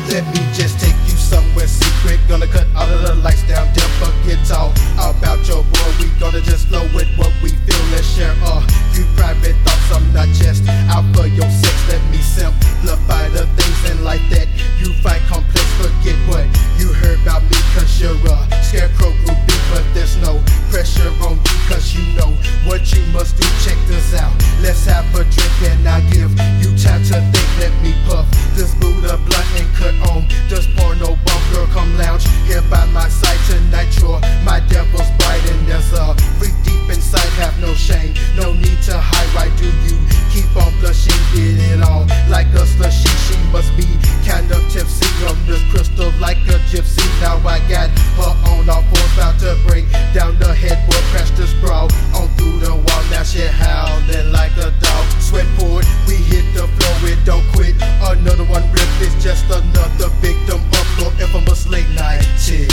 Let me just take you somewhere secret. Gonna cut all of the lights down, dim, forget all about your boy. We gonna just flow with what we feel and share a few private thoughts. I'm not just out for your sex. Let me simplify the things in life that you find complex. Forget what you heard about me, cause you're a scarecrow groupie. But there's no pressure on you, cause you know what you must do. Check this out, let's have a drink and I'll give you time to think. Let me puff this Buddha blunt and cut on this porno bump. Girl, come lounge here by my side tonight. You're my devil's bride and there's a freak deep inside. Have no shame, no need to hide. Why do you keep on blushing? Did it all like a slushy. She must be kind of tipsy on this crystal like a gypsy. Now I got her on all fours, about to break down the headboard, crash this bra on through the wall. Now she howling like a dog. Sweat poured, we hit the floor, it don't quit. Another one ripped, it's just another victim of your infamous late night chick.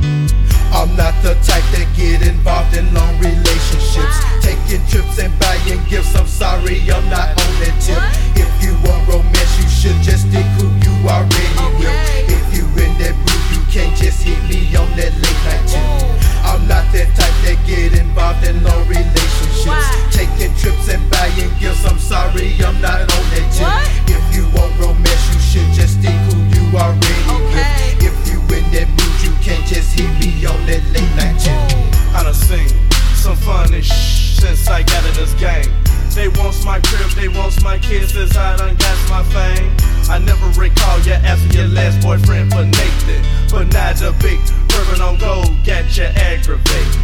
I'm not the type that get involved in long relationships, taking trips and buying gifts. I'm sorry, I'm not on that tip. If you want romance, you should just stick who you already with. If you in that mood, you can't just hit me on that late night tip. I'm not that type that get involved in long relationships, taking trips and buying gifts. I'm sorry, I'm not on that tip. If you want romance, you should just stick who you already with. If you in that mood, you can't just hit me on that late night tip. I done seen some funny since I got in this game. They wants my crib, they wants my kids, since I done got my fame. I never recall you asking your last boyfriend for Nathan, but now the big bourbon on gold got you aggravated.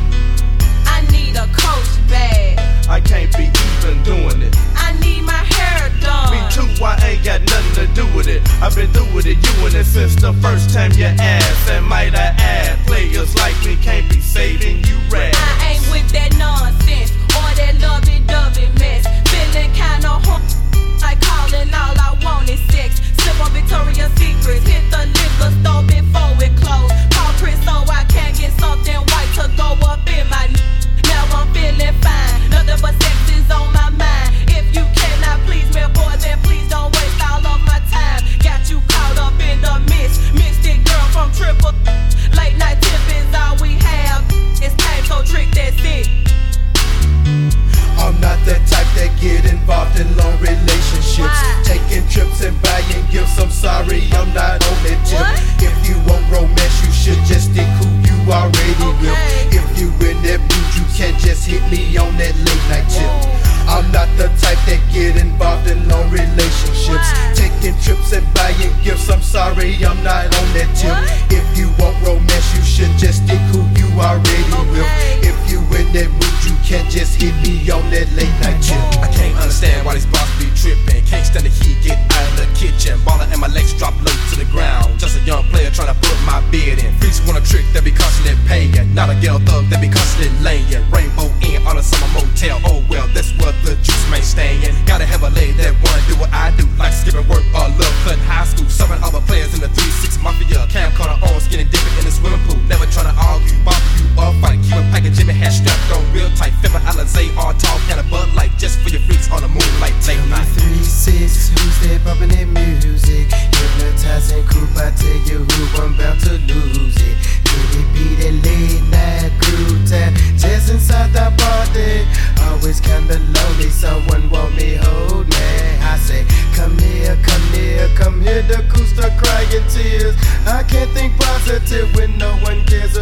I need a coach bag. I can't be even doing it. I need my hair done. Me too, I ain't got nothing to do with it. I've been through with it, you and it since the first time you asked. And might I add, players like me can't be saving you rats. I ain't with that nonsense or that lovey-dovey mess. Feeling kinda like calling, all I want is sex. Slip on Victoria's Secret, hit the liquor store before it closed. Call Chris so I can get something white to go up in my. Now I'm feeling fine, nothing but sex is on my mind. If you cannot please me, boy, then please don't waste all of my time. Got you caught up in the mist, mystic girl from Triple. Late night tip is all we have. It's time, so trick, that's it. I'm not that type that get involved in long relationships, taking trips and buying gifts. I'm sorry, I'm not on that tip. If you want romance, you should just stick who you already with. If you in that mood, you can't just hit me on that late night tip. I'm not the type that get involved in long relationships, taking trips and buying gifts. I'm sorry, I'm not on that tip. If you want romance, you should just stick who you already with. If you in that mood, you can't just hit me on that late night tip. I can't understand why these bosses be tripping. Can't stand the heat, get out of the kitchen. Ballin' and my legs drop low to the ground. Just a young player trying to put my bid in. Freaks want a trick that be constantly paying. Not a ghetto thug that be constantly laying. Rainbow Inn on a summer motel. Oh well, that's where the juice may staying. Gotta have a lady that wanna do what I do, like skipping work or love cutting high school. Serving other players in the 3-6 Mafia. Camcorder on, skinny dipping in the swimming pool. Never trying to argue, bother you or fight. Keep a pack of Jimmy hat strapped on real tight. Fibber Alizé on tall can of Bud Light, just for your freaks on the moonlight late night. 3-6, who's there bumping that music? Hypnotizing group, I tell you who I'm about to lose it. Could it be that late night groove time? Just inside the body, always kinda lonely. Someone want me, hold me. I say, come here, come here, come here. The cool start crying tears. I can't think positive when no one cares